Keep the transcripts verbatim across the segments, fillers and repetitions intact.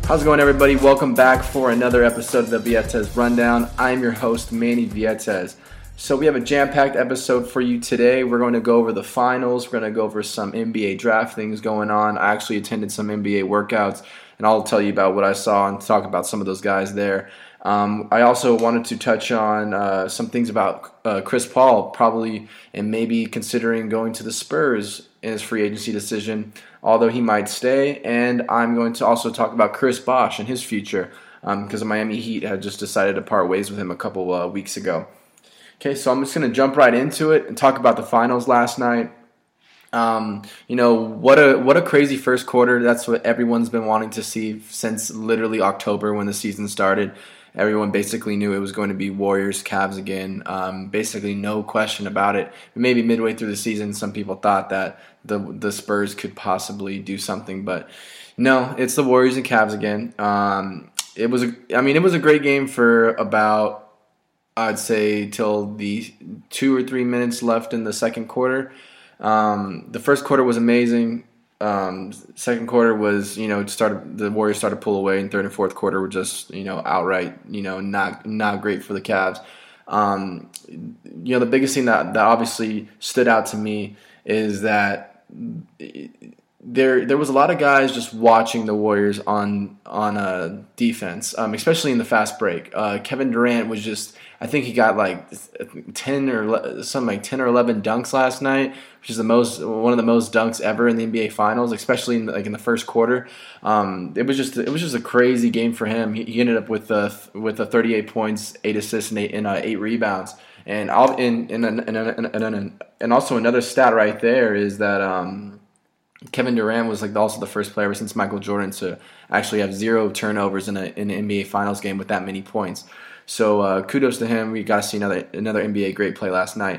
How's it going, everybody? Welcome back for another episode of the Vietes Rundown. I'm your host, Manny Vietes. So we have a jam-packed episode for you today. We're going to go over the finals. We're going to go over some N B A draft things going on. I actually attended some N B A workouts, and I'll tell you about what I saw and talk about some of those guys there. Um, I also wanted to touch on uh, some things about uh, Chris Paul, probably and maybe considering going to the Spurs in his free agency decision, although he might stay. And I'm going to also talk about Chris Bosh and his future because um, the Miami Heat had just decided to part ways with him a couple uh, weeks ago. Okay, so I'm just going to jump right into it and talk about the finals last night. Um, you know, what a what a crazy first quarter. That's what everyone's been wanting to see since literally October when the season started. Everyone basically knew it was going to be Warriors, Cavs again. Um, basically, no question about it. Maybe midway through the season, some people thought that the the Spurs could possibly do something, but no, it's the Warriors and Cavs again. Um, it was, a, I mean, it was a great game for about, I'd say, till the two or three minutes left in the second quarter. Um, the first quarter was amazing. Um, second quarter was, you know, started the Warriors started to pull away, and third and fourth quarter were just, you know, outright, you know, not not great for the Cavs. Um, you know, the biggest thing that, that obviously stood out to me is that there there was a lot of guys just watching the Warriors on on a defense, um, especially in the fast break. Uh, Kevin Durant was just, I think he got like ten or something like ten or eleven dunks last night, which is the most one of the most dunks ever in the N B A Finals, especially in the, like in the first quarter. Um, it was just it was just a crazy game for him. He, he ended up with uh, with a thirty-eight points, eight assists, and eight and uh, eight rebounds. And I'll and and, and, and, and and also another stat right there is that um, Kevin Durant was like also the first player ever since Michael Jordan to actually have zero turnovers in, a, in an N B A Finals game with that many points. So uh, kudos to him. We got to see another another N B A great play last night.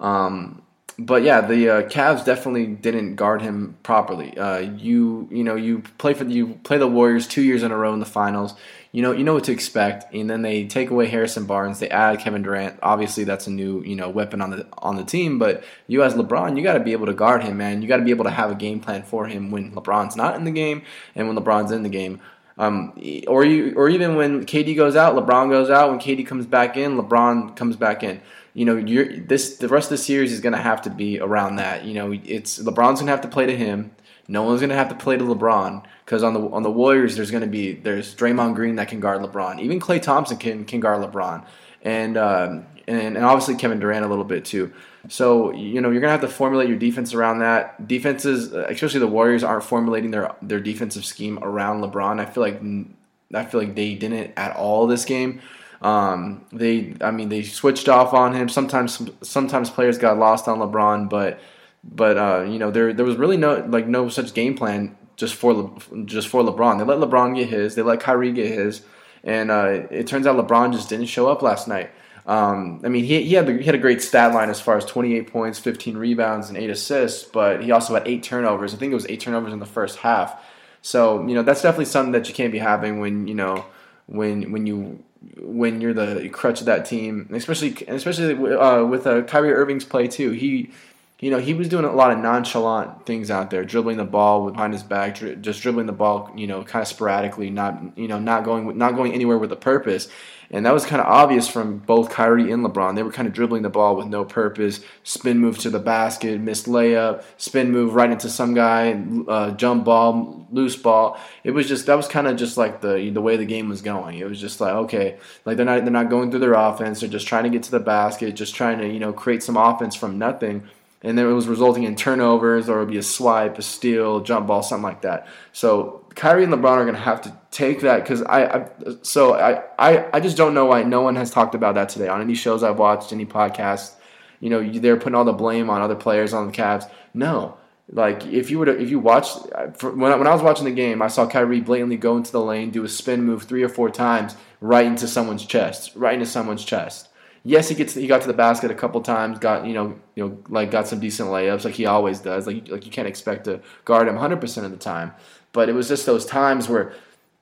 Um, but yeah, the uh, Cavs definitely didn't guard him properly. Uh, you you know you play for you play the Warriors two years in a row in the finals. You know you know what to expect, and then they take away Harrison Barnes. They add Kevin Durant. Obviously, that's a new you know weapon on the on the team. But you as LeBron, you got to be able to guard him, man. You got to be able to have a game plan for him when LeBron's not in the game and when LeBron's in the game. Um, or you, or even when K D goes out, LeBron goes out. When K D comes back in, LeBron comes back in. You know, you're, this the rest of the series is going to have to be around that. You know, it's LeBron's going to have to play to him. No one's going to have to play to LeBron because on the on the Warriors, there's going to be there's Draymond Green that can guard LeBron. Even Klay Thompson can can guard LeBron, and um, and and obviously Kevin Durant a little bit too. So, you know, you're going to have to formulate your defense around that. Defenses, especially the Warriors, aren't formulating their their defensive scheme around LeBron. I feel like I feel like they didn't at all this game. Um, they, I mean, they switched off on him. Sometimes, sometimes players got lost on LeBron, but but uh, you know, there there was really no like no such game plan just for Le, just for LeBron. They let LeBron get his. They let Kyrie get his, and uh, it turns out LeBron just didn't show up last night. Um, I mean, he he had the, he had a great stat line as far as twenty-eight points, fifteen rebounds, and eight assists, but he also had eight turnovers. I think it was eight turnovers in the first half. So, you know, that's definitely something that you can't be having when, you know, when when you when you're the crutch of that team, especially especially uh, with uh, Kyrie Irving's play too. He You know, he was doing a lot of nonchalant things out there, dribbling the ball behind his back, dri- just dribbling the ball, you know, kind of sporadically, not, you know, not going, not going anywhere with a purpose. And that was kind of obvious from both Kyrie and LeBron. They were kind of dribbling the ball with no purpose, spin move to the basket, missed layup, spin move right into some guy, uh, jump ball, loose ball. It was just, that was kind of just like the the way the game was going. It was just like, okay, like they're not they're not going through their offense. They're just trying to get to the basket, just trying to, you know, create some offense from nothing. And then it was resulting in turnovers, or it would be a swipe, a steal, jump ball, something like that. So Kyrie and LeBron are going to have to take that because I, I, so I, I, I just don't know why no one has talked about that today on any shows I've watched, any podcasts. You know, they're putting all the blame on other players on the Cavs. No, like if you were to, if you watched when I, when I was watching the game, I saw Kyrie blatantly go into the lane, do a spin move three or four times right into someone's chest, right into someone's chest. Yes, he gets he got to the basket a couple times, got you know you know like got some decent layups like he always does. Like like you can't expect to guard him one hundred percent of the time, but it was just those times where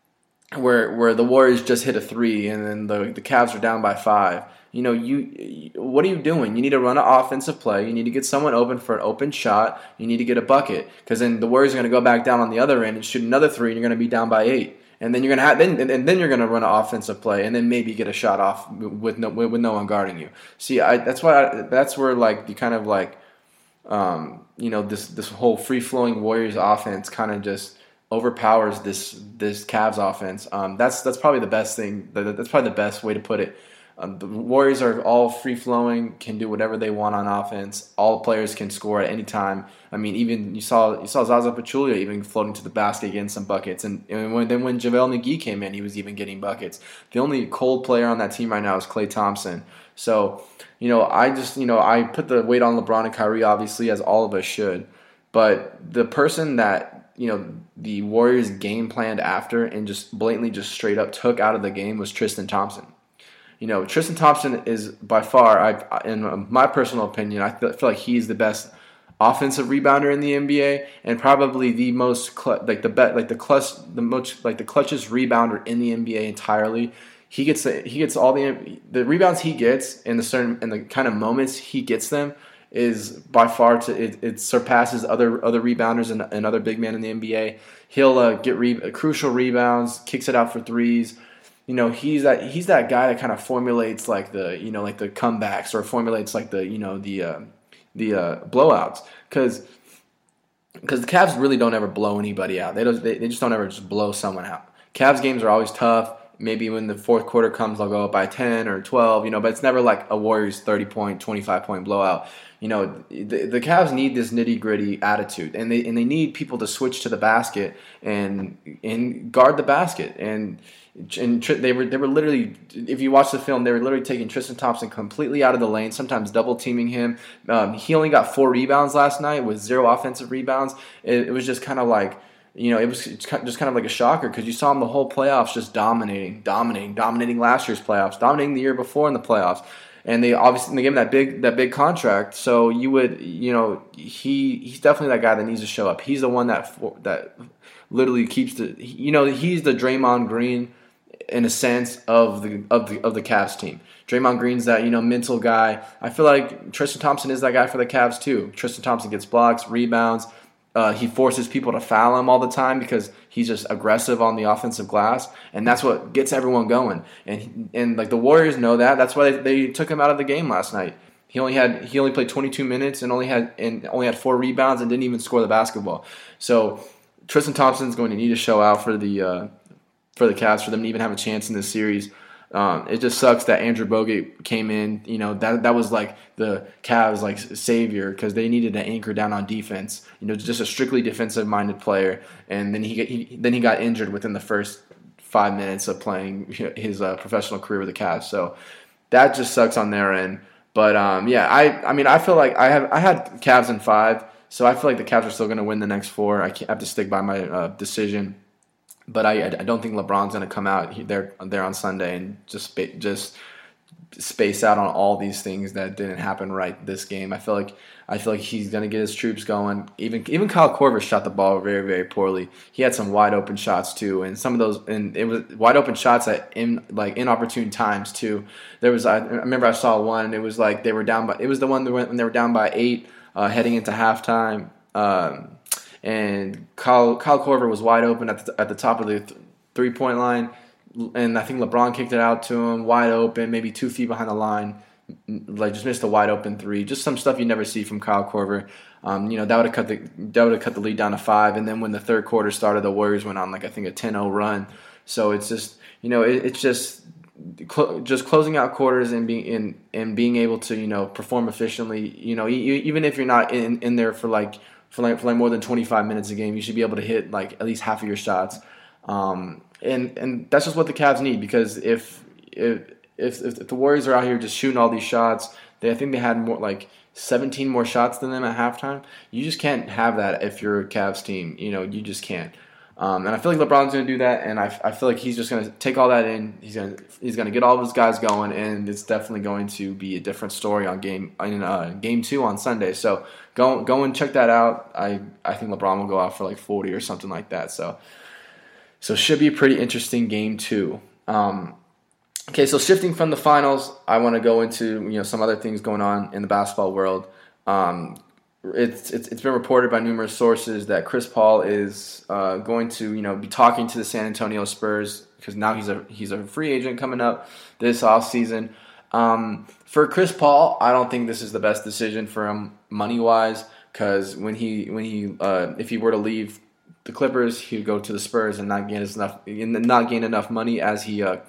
where where the Warriors just hit a three and then the the Cavs are down by five. You know, you what are you doing? You need to run an offensive play. You need to get someone open for an open shot. You need to get a bucket because then the Warriors are going to go back down on the other end and shoot another three, and you're going to be down by eight. And then you're gonna have then and then you're gonna run an offensive play, and then maybe get a shot off with no with no one guarding you. See, I, that's why I, that's where like you kind of like, um, you know, this this whole free flowing Warriors offense kind of just overpowers this this Cavs offense. Um, that's that's probably the best thing. That's probably the best way to put it. Um, the Warriors are all free-flowing, can do whatever they want on offense. All players can score at any time. I mean, even you saw you saw Zaza Pachulia even floating to the basket getting some buckets. And, and when, then when JaVale McGee came in, he was even getting buckets. The only cold player on that team right now is Klay Thompson. So, you know, I just, you know, I put the weight on LeBron and Kyrie, obviously, as all of us should. But the person that, you know, the Warriors game planned after and just blatantly just straight up took out of the game was Tristan Thompson. You know, Tristan Thompson is by far, I, in my personal opinion, I feel like he's the best offensive rebounder in the N B A, and probably the most cl- like the bet like the clutch the most like the clutchest rebounder in the N B A entirely. He gets the, he gets all the the rebounds he gets in the certain in the kind of moments he gets them is by far to it, it surpasses other other rebounders and, and other big men in the N B A. He'll uh, get re- crucial rebounds, kicks it out for threes. You know, he's that he's that guy that kind of formulates like the you know like the comebacks or formulates like the you know the uh, the uh, blowouts because because the Cavs really don't ever blow anybody out. They don't they, they just don't ever just blow someone out. Cavs games are always tough. Maybe when the fourth quarter comes, they'll go up by ten or twelve. You know, but it's never like a Warriors thirty point, twenty-five point blowout. You know, the, the Cavs need this nitty gritty attitude, and they and they need people to switch to the basket and and guard the basket and. And they were they were literally, if you watch the film, they were literally taking Tristan Thompson completely out of the lane, sometimes double teaming him. Um, he only got four rebounds last night with zero offensive rebounds. It, it was just kind of like, you know, it was just kind of like a shocker because you saw him the whole playoffs just dominating, dominating, dominating last year's playoffs, dominating the year before in the playoffs. And they obviously they gave him that big that big contract, so you would you know he he's definitely that guy that needs to show up. He's the one that that literally keeps the you know he's the Draymond Green. In a sense of the of the of the Cavs team. Draymond Green's that, you know, mental guy. I feel like Tristan Thompson is that guy for the Cavs too. Tristan Thompson gets blocks, rebounds. Uh, he forces people to foul him all the time because he's just aggressive on the offensive glass, and that's what gets everyone going. And and like the Warriors know that. That's why they, they took him out of the game last night. He only had he only played twenty-two minutes and only had and only had four rebounds and didn't even score the basketball. So Tristan Thompson's going to need to show out for the uh, for the Cavs for them to even have a chance in this series. Um, it just sucks that Andrew Bogut came in. You know, that that was like the Cavs like savior because they needed to anchor down on defense. You know, just a strictly defensive-minded player, and then he, he then he got injured within the first five minutes of playing his uh, professional career with the Cavs. So that just sucks on their end. But um, yeah, I I mean I feel like I have I had Cavs in five, so I feel like the Cavs are still going to win the next four. I have to stick by my uh, decision. But I, I don't think LeBron's going to come out there there on Sunday and just just space out on all these things that didn't happen right this game. I feel like I feel like he's going to get his troops going. Even even Kyle Korver shot the ball very very poorly. He had some wide open shots too, and some of those and it was wide open shots at in like inopportune times too. There was I remember I saw one. It was like they were down by it was the one that went when they were down by eight uh, heading into halftime. Um, And Kyle, Kyle Korver was wide open at the, at the top of the th- three-point line, and I think LeBron kicked it out to him, wide open, maybe two feet behind the line, like just missed a wide open three. Just some stuff you never see from Kyle Korver. Um, you know that would have cut the that would have cut the lead down to five, and then when the third quarter started, the Warriors went on like I think a ten oh run. So it's just you know it, it's just cl- just closing out quarters and being in and being able to you know perform efficiently. You know e- even if you're not in in there for like. For like, for like more than twenty-five minutes a game, you should be able to hit like at least half of your shots, um, and and that's just what the Cavs need because if if, if if the Warriors are out here just shooting all these shots, they I think they had more like seventeen more shots than them at halftime. You just can't have that if you're a Cavs team. You know, you just can't. Um, and I feel like LeBron's going to do that, and I, I feel like he's just going to take all that in. He's going to he's going to get all of his guys going, and it's definitely going to be a different story on game in uh, game two on Sunday. So go go and check that out. I, I think LeBron will go out for like forty or something like that. So so should be a pretty interesting game two. Um, okay, so shifting from the finals, I want to go into you know some other things going on in the basketball world. Um, it's, it's it's been reported by numerous sources that Chris Paul is uh, going to you know be talking to the San Antonio Spurs because now he's a he's a free agent coming up this offseason. Um, for Chris Paul, I don't think this is the best decision for him money wise because when he when he uh, if he were to leave the Clippers, he would go to the Spurs and not gain enough not gain enough money as he uh,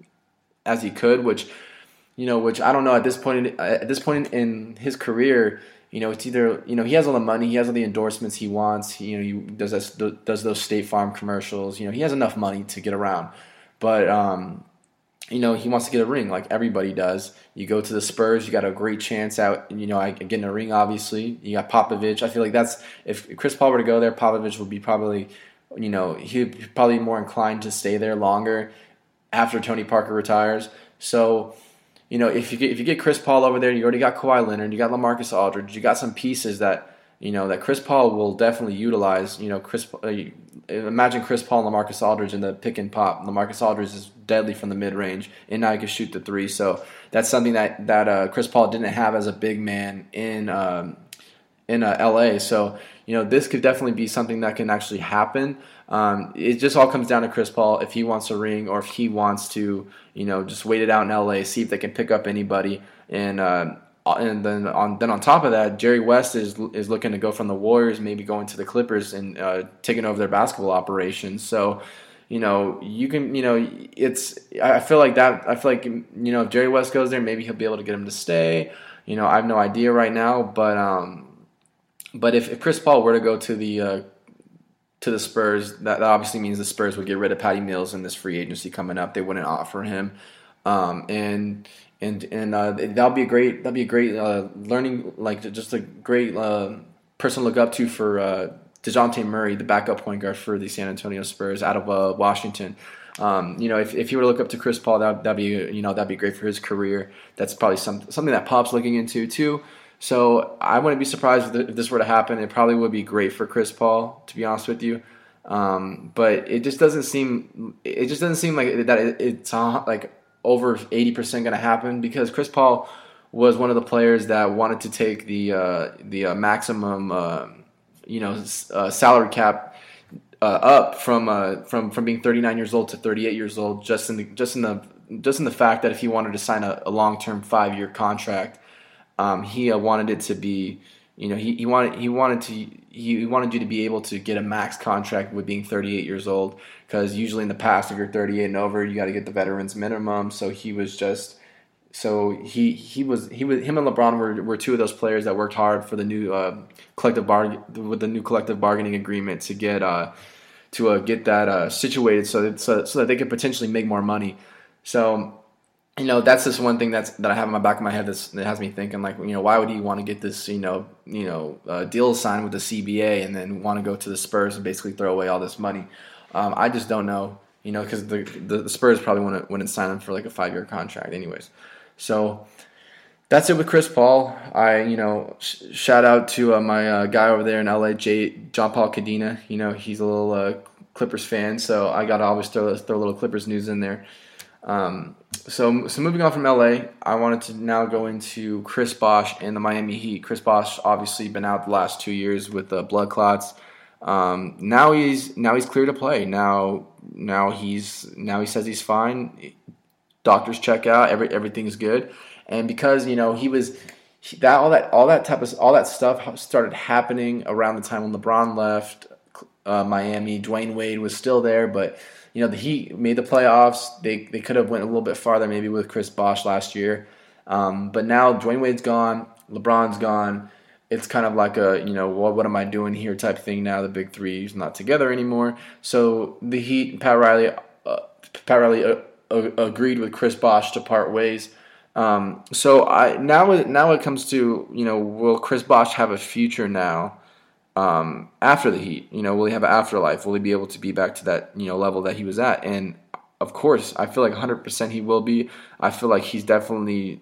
as he could, which you know which I don't know at this point in, at this point in his career. You know, it's either, you know, he has all the money, he has all the endorsements he wants, he, you know, he does this, does those State Farm commercials, you know, he has enough money to get around. But, um, you know, he wants to get a ring like everybody does. You go to the Spurs, you got a great chance out, you know, getting a ring, obviously. You got Popovich. I feel like that's, if Chris Paul were to go there, Popovich would be probably, you know, he'd probably be more inclined to stay there longer after Tony Parker retires. So, you know, if you get if you get Chris Paul over there, you already got Kawhi Leonard, you got LaMarcus Aldridge, you got some pieces that you know that Chris Paul will definitely utilize. You know, Chris, uh, imagine Chris Paul and LaMarcus Aldridge in the pick and pop. LaMarcus Aldridge is deadly from the mid range, and now he can shoot the three. So that's something that that uh, Chris Paul didn't have as a big man in um, in uh, L A. So you know, this could definitely be something that can actually happen. Um, it just all comes down to Chris Paul if he wants a ring or if he wants to, you know, just wait it out in L A, see if they can pick up anybody, and uh, and then on then on top of that, Jerry West is is looking to go from the Warriors, maybe going to the Clippers and uh, taking over their basketball operations. So, you know, you can, you know, it's I feel like that. I feel like you know, if Jerry West goes there, maybe he'll be able to get him to stay. You know, I have no idea right now, but um, but if, if Chris Paul were to go to the uh, to the Spurs, that, that obviously means the Spurs would get rid of Patty Mills in this free agency coming up. They wouldn't offer him, um, and and and uh, that'll be a great that'll be a great uh, learning, like just a great uh, person to look up to for uh, DeJounte Murray, the backup point guard for the San Antonio Spurs out of uh, Washington. Um, you know, if if you were to look up to Chris Paul, that that'd be you know that'd be great for his career. That's probably some something that Pop's looking into too. So I wouldn't be surprised if this were to happen. It probably would be great for Chris Paul, to be honest with you. Um, but it just doesn't seem. It just doesn't seem like that. It's uh, like over eighty percent going to happen because Chris Paul was one of the players that wanted to take the uh, the uh, maximum, uh, you know, uh, salary cap uh, up from uh, from from being thirty-nine years old to thirty-eight years old, just in the just in the just in the fact that if he wanted to sign a, a long-term five-year contract. Um, he uh, wanted it to be, you know, he, he wanted he wanted to he wanted you to be able to get a max contract with being thirty-eight years old because usually in the past if you're thirty-eight and over you got to get the veterans minimum. So he was just so he he was he was him and LeBron were, were two of those players that worked hard for the new uh, collective bargain with the new collective bargaining agreement to get uh, to uh, get that uh, situated so that so, so that they could potentially make more money. So. You know, that's just one thing that's that I have in my back of my head that's, that has me thinking, like, you know, why would he want to get this, you know, you know, uh, deal signed with the C B A and then want to go to the Spurs and basically throw away all this money? Um, I just don't know, you know, because the, the the Spurs probably wouldn't wouldn't sign him for like a five year contract, anyways. So that's it with Chris Paul. I, you know, sh- shout out to uh, my uh, guy over there in L A, J- John Paul Cadena. You know, he's a little uh, Clippers fan, so I got to always throw throw a little Clippers news in there. Um, so, so moving on from L A, I wanted to now go into Chris Bosh and the Miami Heat. Chris Bosh obviously been out the last two years with uh, blood clots. Um, now he's now he's clear to play. Now now he's now he says he's fine. Doctors check out. Every everything's good. And because you know he was he, that all that all that type of all that stuff started happening around the time when LeBron left uh, Miami. Dwayne Wade was still there, but. You know, the Heat made the playoffs. They they could have went a little bit farther maybe with Chris Bosh last year. Um, but now Dwayne Wade's gone. LeBron's gone. It's kind of like a, you know, what, what am I doing here type thing now. The big three is not together anymore. So the Heat, Pat Riley, uh, Pat Riley uh, uh, agreed with Chris Bosh to part ways. Um, so I now, now it comes to, you know, will Chris Bosh have a future now? Um, after the Heat, you know, will he have an afterlife? Will he be able to be back to that, you know, level that he was at? And of course, I feel like one hundred percent he will be. I feel like he's definitely.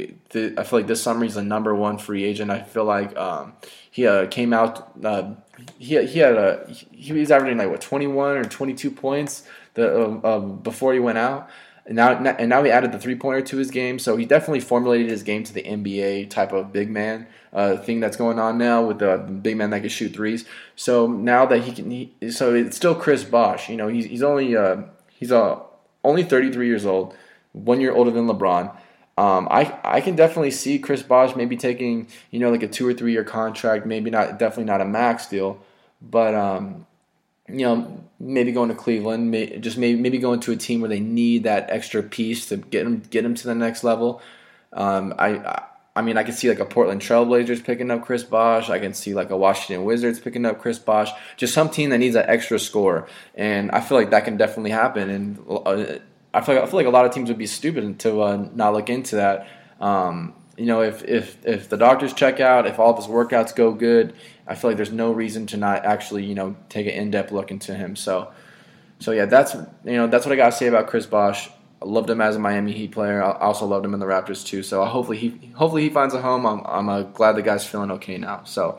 I feel like this summer he's a number one free agent. I feel like um, he uh, came out. Uh, he he had a he was averaging like what twenty-one or twenty-two points the uh, uh, before he went out. And now, and now he added the three-pointer to his game, so he definitely formulated his game to the N B A type of big man uh, thing that's going on now with the big man that can shoot threes. So now that he can, he, so it's still Chris Bosh. You know, he's he's only uh, he's uh, only thirty-three years old, one year older than LeBron. Um, I I can definitely see Chris Bosh maybe taking, you know, like a two or three year contract, maybe not definitely not a max deal, but um, you know, maybe going to Cleveland, may, just maybe maybe going to a team where they need that extra piece to get them get them to the next level. Um, I, I I mean I can see like a Portland Trailblazers picking up Chris Bosh. I can see like a Washington Wizards picking up Chris Bosh. Just some team that needs that extra score, and I feel like that can definitely happen. And uh, I feel like, I feel like a lot of teams would be stupid to uh, not look into that. Um, you know, if if if the doctors check out, if all of his workouts go good, I feel like there's no reason to not actually, you know, take an in-depth look into him. So, so yeah, that's you know that's what I got to say about Chris Bosh. I loved him as a Miami Heat player. I also loved him in the Raptors too. So hopefully he hopefully he finds a home. I'm I'm uh, glad the guy's feeling okay now. So,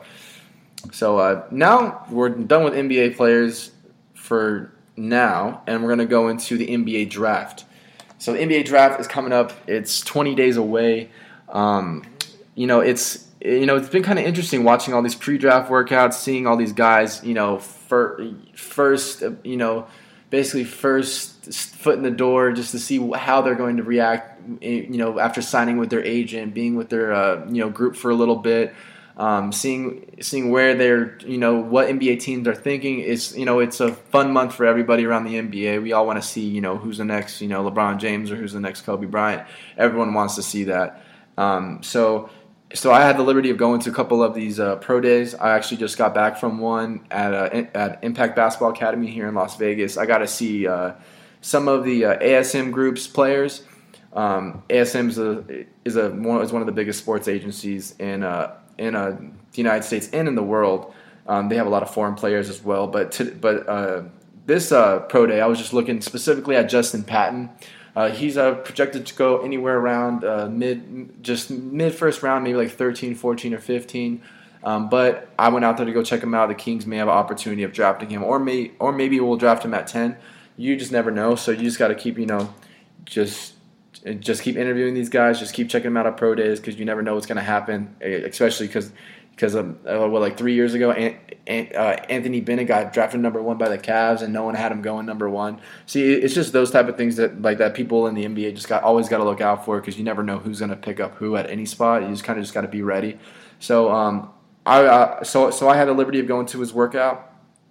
so uh, now we're done with N B A players for now, and we're gonna go into the N B A draft. So the N B A draft is coming up. It's twenty days away. Um, you know, it's you know it's been kind of interesting watching all these pre-draft workouts, seeing all these guys, you know, fir- first, you know, basically first foot in the door, just to see how they're going to react, you know, after signing with their agent, being with their uh, you know group for a little bit. Um, seeing seeing where they're, you know, what N B A teams are thinking. Is, you know, it's a fun month for everybody around the N B A. We all want to see, you know, who's the next, you know, LeBron James or who's the next Kobe Bryant. Everyone wants to see that. Um, so so I had the liberty of going to a couple of these uh, pro days. I actually just got back from one at uh, at Impact Basketball Academy here in Las Vegas. I got to see uh, some of the uh, A S M Group's players. Um, A S M is a is a one is one of the biggest sports agencies in uh, in uh, the United States and in the world. Um, they have a lot of foreign players as well. But to, but uh, this uh, pro day, I was just looking specifically at Justin Patton. Uh, he's uh, projected to go anywhere around uh, mid, just mid first round, maybe like thirteen, fourteen, or fifteen. Um, but I went out there to go check him out. The Kings may have an opportunity of drafting him, or may or maybe we'll draft him at ten. You just never know. So you just got to keep, you know, just. Just keep interviewing these guys. Just keep checking them out at pro days, because you never know what's going to happen. Especially because, because of uh, what like three years ago, An- An- uh, Anthony Bennett got drafted number one by the Cavs, and no one had him going number one. See, it's just those type of things that like that people in the N B A just got always got to look out for, because you never know who's going to pick up who at any spot. You just kind of just got to be ready. So, um, I uh, so so I had the liberty of going to his workout.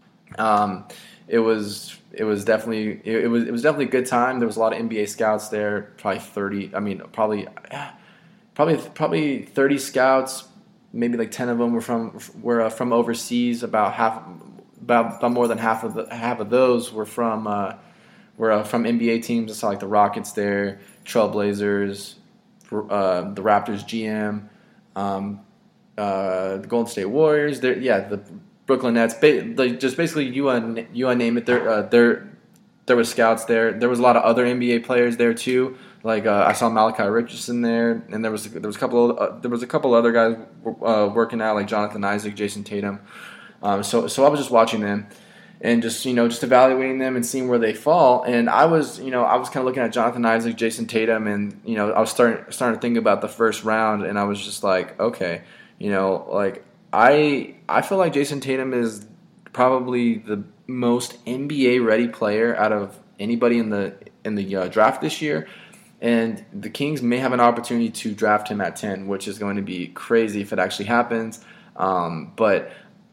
Um, it was. It was definitely it, it was it was definitely a good time. There was a lot of N B A scouts there, probably thirty. I mean, probably probably probably thirty scouts. Maybe like ten of them were from were uh, from overseas. About half, about, about more than half of the half of those were from uh, were uh, from N B A teams. I saw like the Rockets there, Trailblazers, uh, the Raptors G M, um, uh, the Golden State Warriors. There, yeah, the Brooklyn Nets, like just basically you un, you name it. There, uh, there, there was scouts there. There was a lot of other N B A players there too. Like uh, I saw Malachi Richardson there, and there was there was a couple of, uh, there was a couple other guys uh, working out, like Jonathan Isaac, Jason Tatum. Um, so so I was just watching them, and just you know just evaluating them and seeing where they fall. And I was you know I was kind of looking at Jonathan Isaac, Jason Tatum, and you know I was starting starting to think about the first round, and I was just like, okay, you know like. I I feel like Jason Tatum is probably the most N B A ready player out of anybody in the in the uh, draft this year, and the Kings may have an opportunity to draft him at ten, which is going to be crazy if it actually happens. Um, but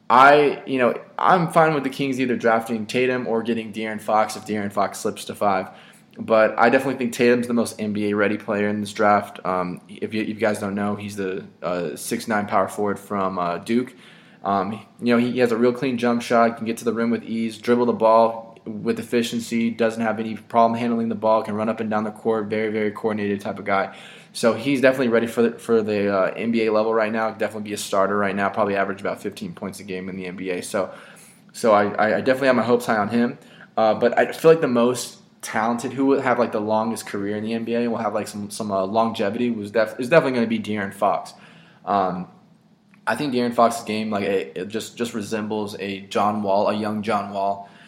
I you know I'm fine with the Kings either drafting Tatum or getting De'Aaron Fox if De'Aaron Fox slips to five. But I definitely think Tatum's the most N B A-ready player in this draft. Um, if, you, if you guys don't know, he's the uh, six nine power forward from uh, Duke. Um, you know, he, he has a real clean jump shot, can get to the rim with ease, dribble the ball with efficiency, doesn't have any problem handling the ball, can run up and down the court, very, very coordinated type of guy. So he's definitely ready for the, for the uh, N B A level right now. Definitely be a starter right now, probably average about fifteen points a game in the N B A. So so I, I definitely have my hopes high on him. Uh, but I feel like the most talented, who will have like the longest career in the N B A, will have like some some uh, longevity, was def- is definitely going to be De'Aaron Fox. Um, I think De'Aaron Fox's game like it, it just just resembles a John Wall, a young John Wall.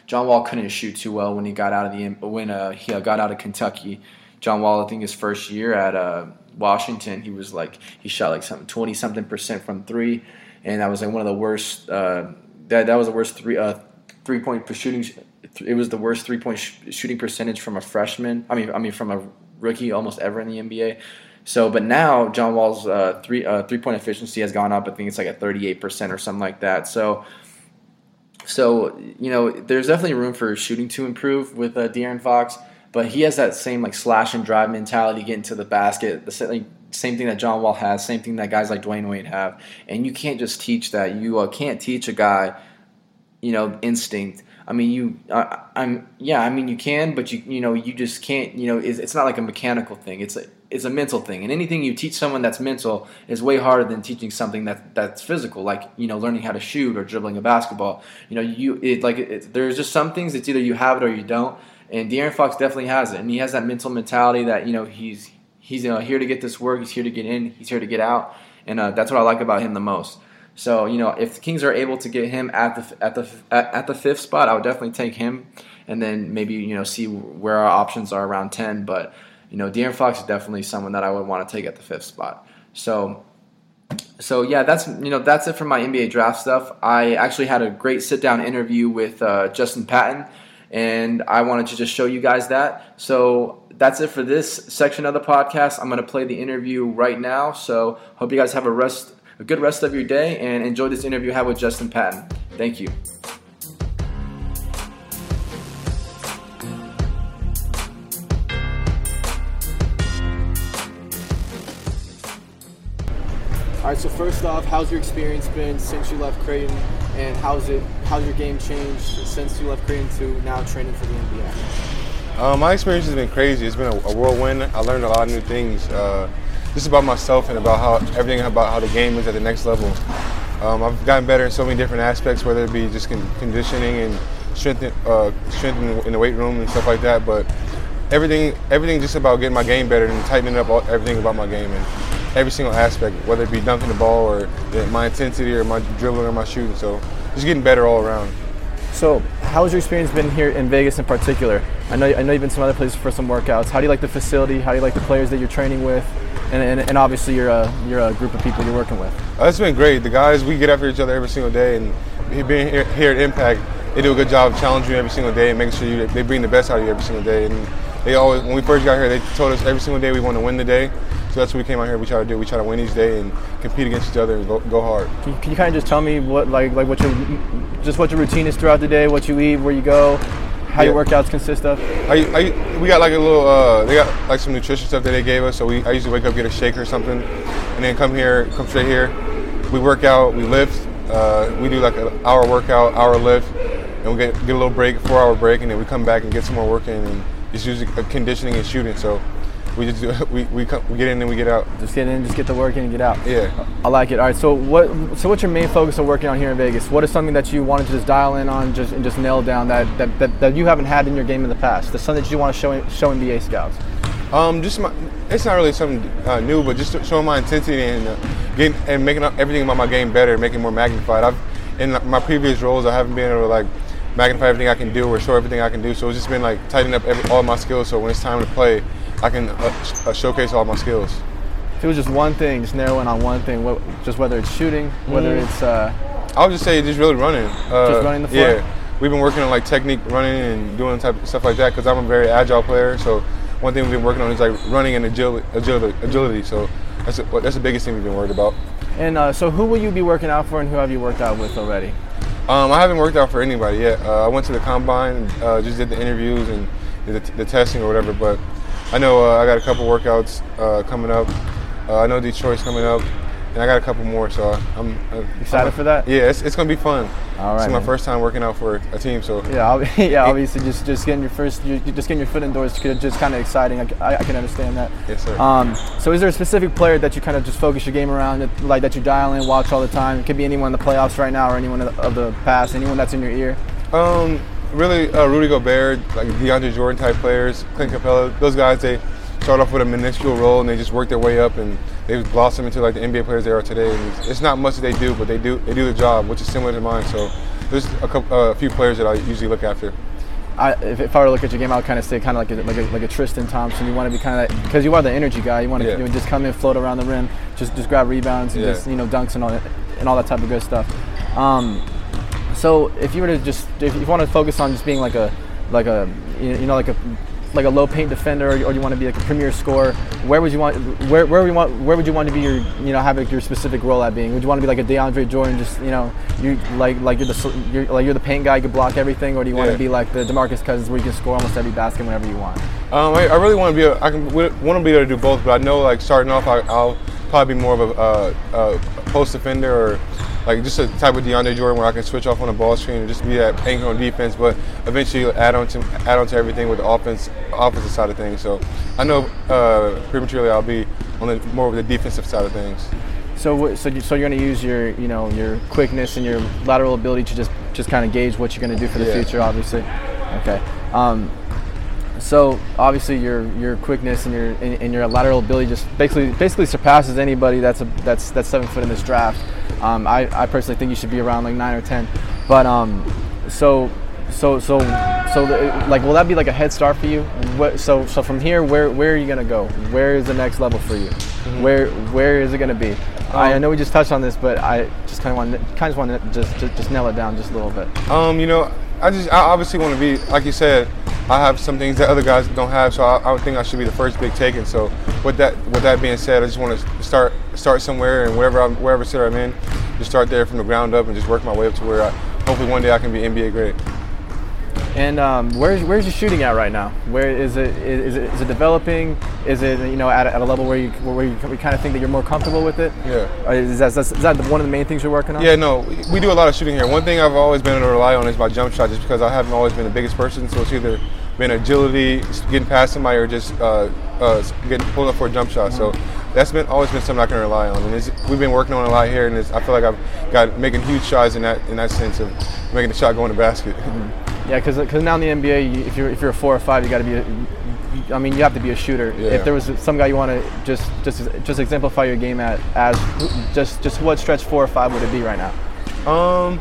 John Wall couldn't shoot too well when he got out of the when uh, he got out of Kentucky. John Wall, I think his first year at uh, Washington, he was like he shot like something twenty something percent from three, and that was like one of the worst. Uh, that that was the worst three uh, three point shooting. It was the worst three point sh- shooting percentage from a freshman. I mean, I mean from a rookie almost ever in the N B A. So, but now John Wall's uh, three uh, three point efficiency has gone up. I think it's like a thirty-eight percent or something like that. So, so you know, there's definitely room for shooting to improve with uh, De'Aaron Fox. But he has that same like slash and drive mentality, getting to the basket. The same, same thing that John Wall has. Same thing that guys like Dwayne Wade have. And you can't just teach that. You uh, can't teach a guy, you know, instinct. I mean, you, uh, I'm, yeah, I mean, you can, but you, you know, you just can't. You know, it's, it's not like a mechanical thing. It's a, it's a mental thing. And anything you teach someone that's mental is way harder than teaching something that that's physical, like you know, learning how to shoot or dribbling a basketball. You know, you, it like it, it, there's just some things it's either you have it or you don't. And De'Aaron Fox definitely has it, and he has that mental mentality that you know he's he's uh, here to get this work, he's here to get in, he's here to get out, and uh, that's what I like about him the most. So you know, if the Kings are able to get him at the at the at, at the fifth spot, I would definitely take him, and then maybe you know see where our options are around ten. But you know, De'Aaron Fox is definitely someone that I would want to take at the fifth spot. So. So yeah, that's you know that's it for my N B A draft stuff. I actually had a great sit down interview with uh, Justin Patton. And I wanted to just show you guys that. So that's it for this section of the podcast. I'm going to play the interview right now. So hope you guys have a rest, a good rest of your day, and enjoy this interview I had with Justin Patton. Thank you. All right, so first off, how's your experience been since you left Creighton, and how's it? How's your game changed since you left Creighton to now training for the N B A? Uh, my experience has been crazy. It's been a, a whirlwind. I learned a lot of new things, uh, just about myself and about how everything about how the game is at the next level. Um, I've gotten better in so many different aspects, whether it be just con- conditioning and strength, uh, strength in the, in the weight room and stuff like that. But everything, everything just about getting my game better and tightening up all, everything about my game. And, every single aspect, whether it be dunking the ball or the, my intensity or my dribbling or my shooting. So just getting better all around. So how's your experience been here in Vegas in particular? I know I know you've been to some other places for some workouts. How do you like the facility? How do you like the players that you're training with? And and, and obviously you're a, you're a group of people you're working with. Uh, it's been great. The guys, we get after each other every single day. And being here, here at Impact, they do a good job of challenging you every single day and making sure you, they bring the best out of you every single day. And they always, when we first got here, they told us every single day we want to win the day. So that's what we came out here. We try to do. We try to win each day and compete against each other and go, go hard. Can you, can you kind of just tell me what like like what your just what your routine is throughout the day, what you eat, where you go, how yeah. your workouts consist of? I, I, we got like a little. Uh, they got like some nutrition stuff that they gave us. So we I usually wake up, get a shake or something, and then come here, come straight here. We work out, we lift. Uh, we do like an hour workout, hour lift, and we get get a little break, four hour break, and then we come back and get some more work in. And it's usually conditioning and shooting. So. We just do, we we, come, we get in and we get out. Just get in, just get the work in and get out. Yeah, I like it. All right, so what so what's your main focus of working on here in Vegas? What is something that you wanted to just dial in on, just and just nail down that that, that, that you haven't had in your game in the past? That's something that you want to show show N B A scouts. Um, just my, it's not really something uh, new, but just showing my intensity and uh, getting and making everything about my game better, making it more magnified. I've in my previous roles, I haven't been able to like magnify everything I can do or show everything I can do. So it's just been like tightening up every, all my skills. So when it's time to play, I can uh, sh- uh, showcase all my skills. If it was just one thing, just narrow in on one thing, what, just whether it's shooting, whether mm. it's... Uh, I would just say just really running. Uh, just running the floor? Yeah. We've been working on like technique running and doing type of stuff like that because I'm a very agile player. So one thing we've been working on is like running and agility. agility, agility. So that's a, that's the biggest thing we've been worried about. And uh, so who will you be working out for and who have you worked out with already? Um, I haven't worked out for anybody yet. Uh, I went to the combine, uh, just did the interviews and did the, the testing or whatever, but I know uh, I got a couple workouts uh, coming up. Uh, I know Detroit's coming up, and I got a couple more, so I'm uh, excited I'm, for that. Yeah, it's, it's gonna be fun. All right, it's my man. first time working out for a team, so yeah, yeah. Obviously, just just getting your first, you just getting your foot indoors, is just kind of exciting. I, I, I can understand that. Yes, sir. Um, so, is there a specific player that you kind of just focus your game around, that, like that you dial in, watch all the time? It could be anyone in the playoffs right now, or anyone of the, of the past, anyone that's in your ear. Um, really, uh, Rudy Gobert, like DeAndre Jordan type players, Clint Capella, those guys. They start off with a minuscule role and they just work their way up and they blossom into like the N B A players they are today. And it's, it's not much that they do, but they do they do the job, which is similar to mine. So there's a, couple, uh, a few players that I usually look after. I, if, if I were to look at your game, I would kind of say kind of like a, like a like a Tristan Thompson. You want to be kind of because you are the energy guy. You want to Yeah. you know, just come in, float around the rim, just just grab rebounds, and Yeah. just you know dunks and all that, and all that type of good stuff. Um, so if you were to just if you want to focus on just being like a like a you know like a like a low paint defender, or, or you want to be like a premier scorer, where would you want where where would you want where would you want to be your you know have like your specific role at being? Would you want to be like a DeAndre Jordan, just you know you like like you're the you're like you're the paint guy, you can block everything, or do you want Yeah. to be like the DeMarcus Cousins where you can score almost every basket whenever you want? Um, I, I really want to be. A, I can want to be able to do both, but I know like starting off, I, I'll probably be more of a, uh, a post defender or like just a type of DeAndre Jordan where I can switch off on a ball screen and just be that anchor on defense, but eventually add on to add on to everything with the offense, offensive side of things. So I know uh, prematurely I'll be on the more of the defensive side of things. So, so, you, so you're going to use your, you know, your quickness and your lateral ability to just, just kind of gauge what you're going to do for the Yeah. future, obviously. Okay. Um, so obviously your your quickness and your and, and your lateral ability just basically basically surpasses anybody that's a, that's that's seven foot in this draft. Um, I, I personally think you should be around like nine or ten. But um, so so so so the, like will that be like a head start for you? What, so so from here, where where are you going to go? Where is the next level for you? Mm-hmm. Where where is it going to be? I know we just touched on this, but I just kind of want to kind of want to just, just just nail it down just a little bit. Um, you know, I just I obviously want to be like you said. I have some things that other guys don't have, so I, I would think I should be the first big taken. So with that with that being said, I just want to start start somewhere and wherever I'm wherever city I'm in, just start there from the ground up and just work my way up to where I, hopefully one day I can be N B A great. And um, where's where's your shooting at right now? Where is it? Is it is it developing? Is it you know at a, at a level where you where you kind of think that you're more comfortable with it? Yeah. Or is that is that one of the main things you're working on? Yeah, no, we do a lot of shooting here. One thing I've always been able to rely on is my jump shot, just because I haven't always been the biggest person. So it's either been agility, getting past somebody, or just uh, uh, getting pulled up for a jump shot. Mm-hmm. So that's been always been something I can rely on, and it's, we've been working on it a lot here. And it's, I feel like I've got making huge strides in that in that sense of making the shot go in the basket. Mm-hmm. Yeah, because now in the N B A, you, if you're if you're a four or five, you got to be. A, I mean, you have to be a shooter. Yeah. If there was some guy you want to just just just exemplify your game at, as just just what stretch four or five would it be right now? Um,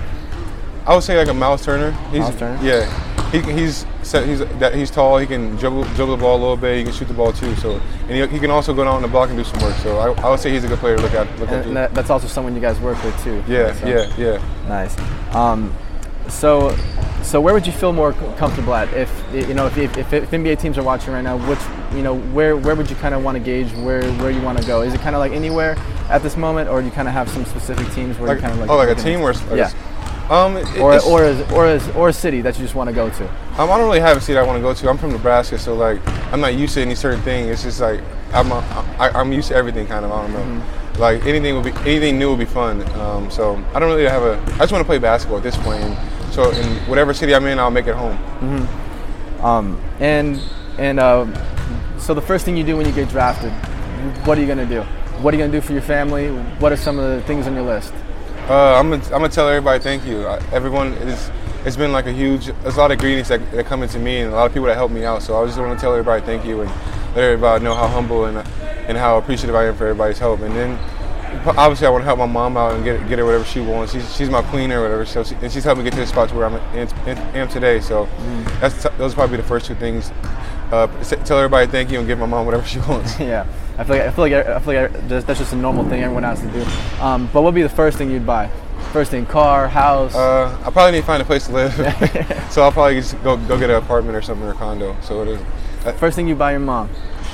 I would say like a Miles Turner. He's, Miles Turner. Yeah, he he's he's that he's tall. He can dribble dribble the ball a little bit. He can shoot the ball too. So and he, he can also go down on the block and do some work. So I, I would say he's a good player to look at. Look And, and that, that's also someone you guys work with too. Yeah, so. yeah, yeah. Nice. Um, so. So where would you feel more comfortable at if you know if, if, if N B A teams are watching right now? Which you know where where would you kind of want to gauge where, where you want to go? Is it kind of like anywhere at this moment, or do you kind of have some specific teams where Like, you kind of like oh like a team or yeah, um it, or it's, or a, or a, or a city that you just want to go to? Um, I don't really have a city I want to go to. I'm from Nebraska, so like I'm not used to any certain thing. It's just like I'm a, I, I'm used to everything kind of. I don't know. Mm-hmm. Like anything would be anything new would be fun. Um, so I don't really have a. I just want to play basketball at this point. And so in whatever city I'm in, I'll make it home. Mm-hmm. Um, and and uh, so the first thing you do when you get drafted, what are you gonna do? What are you gonna do for your family? What are some of the things on your list? Uh, I'm gonna I'm gonna tell everybody thank you. I, everyone is. It's been like a huge. There's a lot of ingredients that, that come into me, and a lot of people that help me out. So I just want to tell everybody thank you and let everybody know how humble and and how appreciative I am for everybody's help. And then obviously I want to help my mom out and get get her whatever she wants. She's, she's my queen or whatever. So she, and she's helped me get to the spot to where I'm in, in, am today. So mm. that's those are probably the first two things. Uh, tell everybody thank you and give my mom whatever she wants. Yeah, I feel like I feel like I feel like that's just a normal thing everyone has to do. Um, but what would be the first thing you'd buy? First thing, car, house? Uh, I probably need to find a place to live. So I'll probably just go go get an apartment or something or a condo. So it is. Uh, First thing you buy your mom?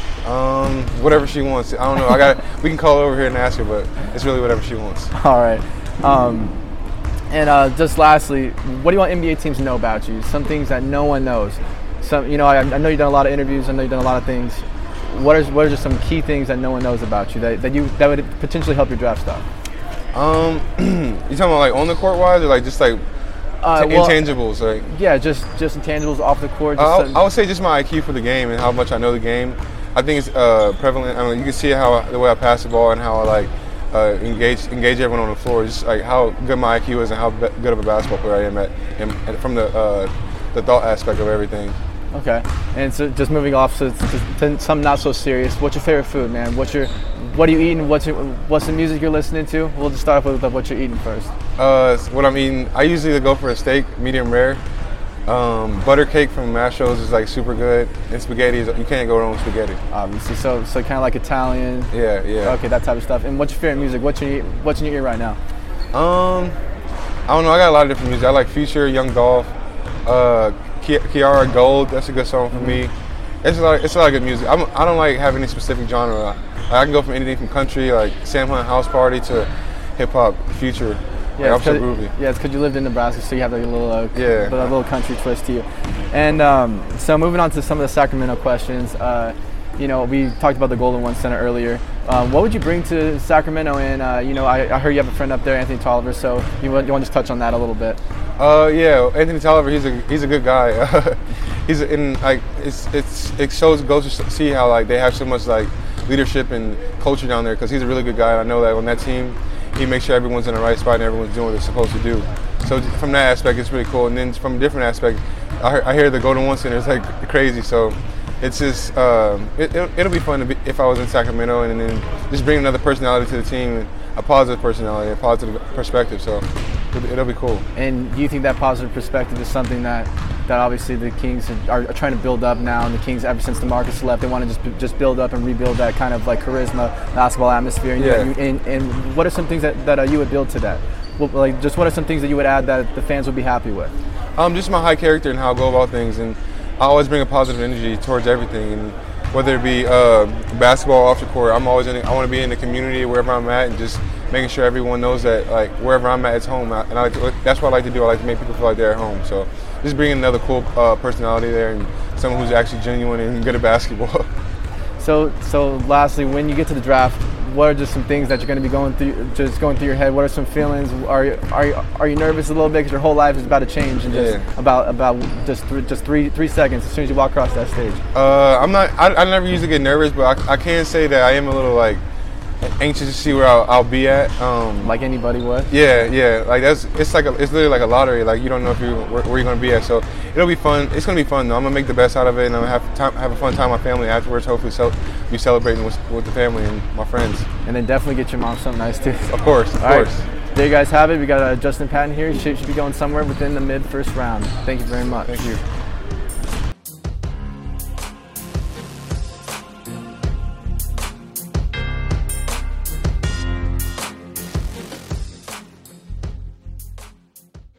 Um, whatever she wants. I don't know. I got. We can call over here and ask her, but it's really whatever she wants. All right. Um, and uh, just lastly, what do you want N B A teams to know about you? Some things that no one knows. Some, you know, I, I know you've done a lot of interviews. I know you've done a lot of things. What are what are just some key things that no one knows about you that, that you that would potentially help your draft stock? Um, you talking about like on the court wise, or like just like uh, t- well, intangibles? Like yeah, just just intangibles off the court. Just uh, some, I would say just my I Q for the game and how much I know the game. I think it's uh, prevalent. I mean, you can see how the way I pass the ball and how I like uh, engage engage everyone on the floor. Just like how good my I Q is and how be- good of a basketball player I am at, and, and from the uh, the thought aspect of everything. Okay. And so just moving off so to something not so serious. What's your favorite food, man? What's your what are you eating? What's your, what's the music you're listening to? We'll just start off with what you're eating first. Uh, what I'm eating, I usually go for a steak, medium rare. Um, butter cake from Mastro's is like super good, and spaghetti is, you can't go wrong with spaghetti. Obviously, so so kind of like Italian. Yeah, yeah. Okay, that type of stuff. And what's your favorite music? What's your what's in your ear right now? Um, I don't know. I got a lot of different music. I like Future, Young Dolph, uh, Ki- Kiara Gold. That's a good song for mm-hmm. me. It's a lot. Of, it's a lot of good music. I'm, I don't like having any specific genre. Like, I can go from anything from country, like Sam Hunt House Party, to hip hop, Future. Yeah, like, it's I'm so groovy. Yeah, it's because you lived in Nebraska, so you have like a little, uh, yeah. a little country twist to you. And um, so moving on to some of the Sacramento questions. Uh, you know, we talked about the Golden One Center earlier. Um, what would you bring to Sacramento? And uh, you know, I, I heard you have a friend up there, Anthony Tolliver. So you want, you want to just touch on that a little bit? Uh, yeah, Anthony Tolliver. He's a he's a good guy. he's in like it's it's it shows goes to see how like they have so much like leadership and culture down there, because he's a really good guy. I know that on that team, he makes sure everyone's in the right spot and everyone's doing what they're supposed to do. So from that aspect, it's really cool. And then from a different aspect, I hear, I hear the Golden One Center is like crazy. So it's just um, it, it'll, it'll be fun to be, if I was in Sacramento, and then just bring another personality to the team, a positive personality, a positive perspective. So it'll, it'll be cool. And do you think that positive perspective is something that that obviously the Kings are, are trying to build up now? And the Kings, ever since DeMarcus left, they want to just just build up and rebuild that kind of like charisma, basketball atmosphere. And, yeah. you, and, and what are some things that, that uh, you would build to that? Well, like, just what are some things that you would add that the fans would be happy with? Um, just my high character and how I go about things, and I always bring a positive energy towards everything. And whether it be uh, basketball off the court, I'm always in. The, I want to be in the community wherever I'm at, and just making sure everyone knows that like wherever I'm at, it's home. And I like to, that's what I like to do. I like to make people feel like they're at home. So just bringing another cool uh, personality there, and someone who's actually genuine and good at basketball. So, so lastly, when you get to the draft, what are just some things that you're going to be going through, just going through your head? What are some feelings? Are you are you, are you nervous a little bit because your whole life is about to change in just yeah. about about just th- just three three seconds as soon as you walk across that stage? Uh, I'm not. I, I never usually get nervous, but I, I can say that I am a little like anxious to see where I'll, I'll be at. Um, like anybody would. Yeah, yeah. Like that's it's like a, it's literally like a lottery. Like you don't know if you where, where you're gonna be at. So it'll be fun. It's gonna be fun though. I'm gonna make the best out of it, and I'm gonna have time, have a fun time with my family afterwards. Hopefully, so be celebrating with, with the family and my friends. And then definitely get your mom something nice too. Of course, of All course. Right. There you guys have it. We got uh, Justin Patton here. He should, should be going somewhere within the mid first round. Thank you very much. Thank you.